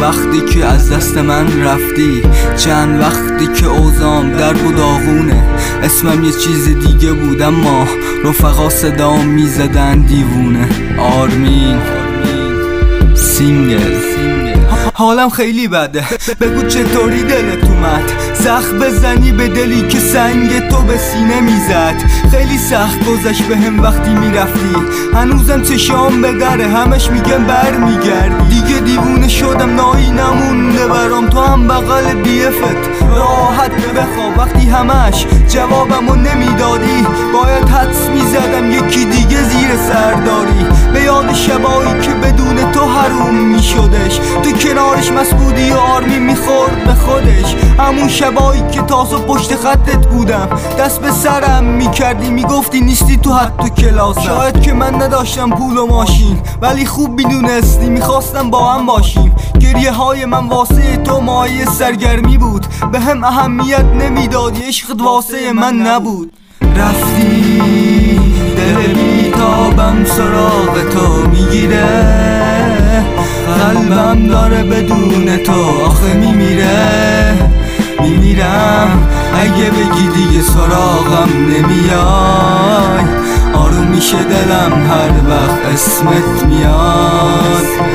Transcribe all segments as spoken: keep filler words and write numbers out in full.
وقتی که از دست من رفتی، چند وقتی که اوضاعم درد و داغونه. اسمم یه چیز دیگه بود اما رفقا صدام میزدن دیوونه. آرمین سینگل. حالم خیلی بده، بگو چطوری دلت اومد؟ زخم بزنی به دلی که سنگ تو به سینه میزد. خیلی سخت گذشت بهم وقتی میرفتی، هنوزم چشام به دره، همش میگم بر میگردی. دیگه دیوونه شدم، نایی نمونده برام، تو هم بغل بیفت راحت بخواب. وقتی همش جوابمو نمیدادی باید حدس میزدم یکی دیگه زیر سرداری. به یاد شبایی که بدون تو حروم میشدش، تو کنارش مست بودی و آرمین میخورد به خودش. همون شبایی که تازه پشت خطت بودم، دست به سرم میکردی میگفتی نیستی تو حتی کلاسم. شاید که من نداشتم پول و ماشین، ولی خوب میدونستی میخواستم با هم باشیم. گریه های من واسه تو مایه سرگرمی بود، به هم اهمیت نمیدادی، عشقت واسه من نبود. رفتی دل بیتابم سراغ تو میگیره، قلبم داره بدون تو آخه میمیره. میمیرم اگه بگی دیگه سراغم نمیای، آروم میشه دلم هر وقت اسمت میاد.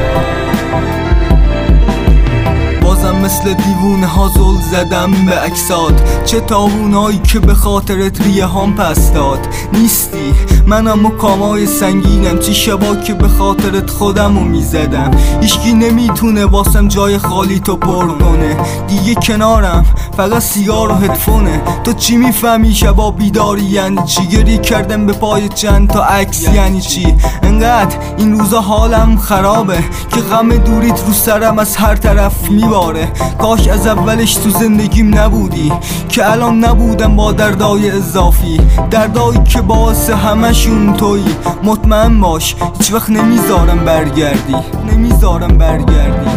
مثل دیوونه ها زل زدم به عکسات، چه تاوونایی که به خاطرت ریه هم پس داد. نیستی منم و کامای سنگینم، چه شبا که به خاطرت خودمو میزدم. هیچکی نمیتونه واسم جای خالی تو پر کنه. دیگه کنارم فقط سیگار و هدفونه. تو چی میفهمی شبا بیداری یعنی چی؟ گری کردم به پای چند تا عکس یعنی چی؟ انقدر این روزا حالم خرابه که غم دوریت رو سرم از هر طرف میباره. کاش از اولش تو زندگیم نبودی که الان نبودم با دردای اضافی، دردایی که باعث همشون تویی. مطمئن باش هیچ وقت نمیذارم برگردی، نمیذارم برگردی.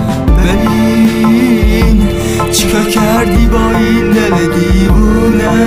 ببین چیکار کردی با این دل دیوونه،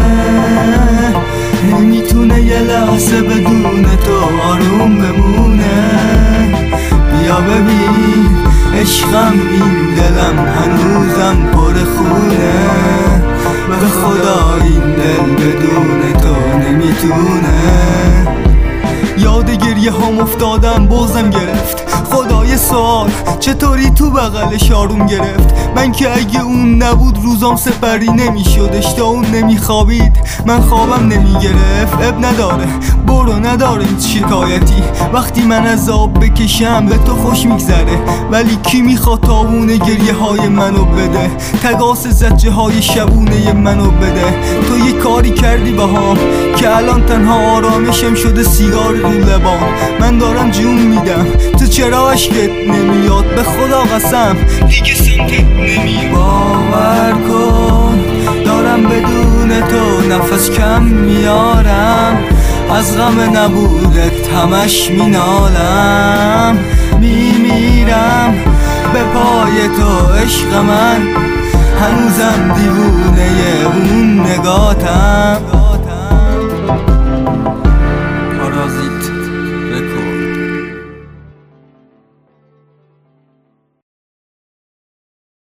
نمیتونه یه لحظه بدون تو آروم بمونه. بیا ببین عشقم این دلم هنوزم پر خونه، به خدا این دل بدون تو نمیتونه. یاد گریه هم افتادم بغضم گرفت. خدای سوال چطوری تو بغلش آروم گرفت؟ من که اگه اون نبود روزام سپری نمیشدش، تا اون نمیخوابید من خوابم نمیگرفت. اب نداره برو نداره هیچ شکایتی، وقتی من از آب بکشم به تو خوش میگذره. ولی کی میخواد تاوون گریه های منو بده، تگاس زجه های شبونه منو بده؟ تو یه کاری کردی باهام که الان تنها آرامشم شده سیگار رو لبام. من دارم جون میدم تو چرا عشقت نمیاد؟ به خدا قسم دیگه سمتت نمیاد. باور کن دارم بدون تو نفس کم میارم، از غم نبودت همش مینالم. میمیرم به پای تو عشق من، هنوزم دیوونه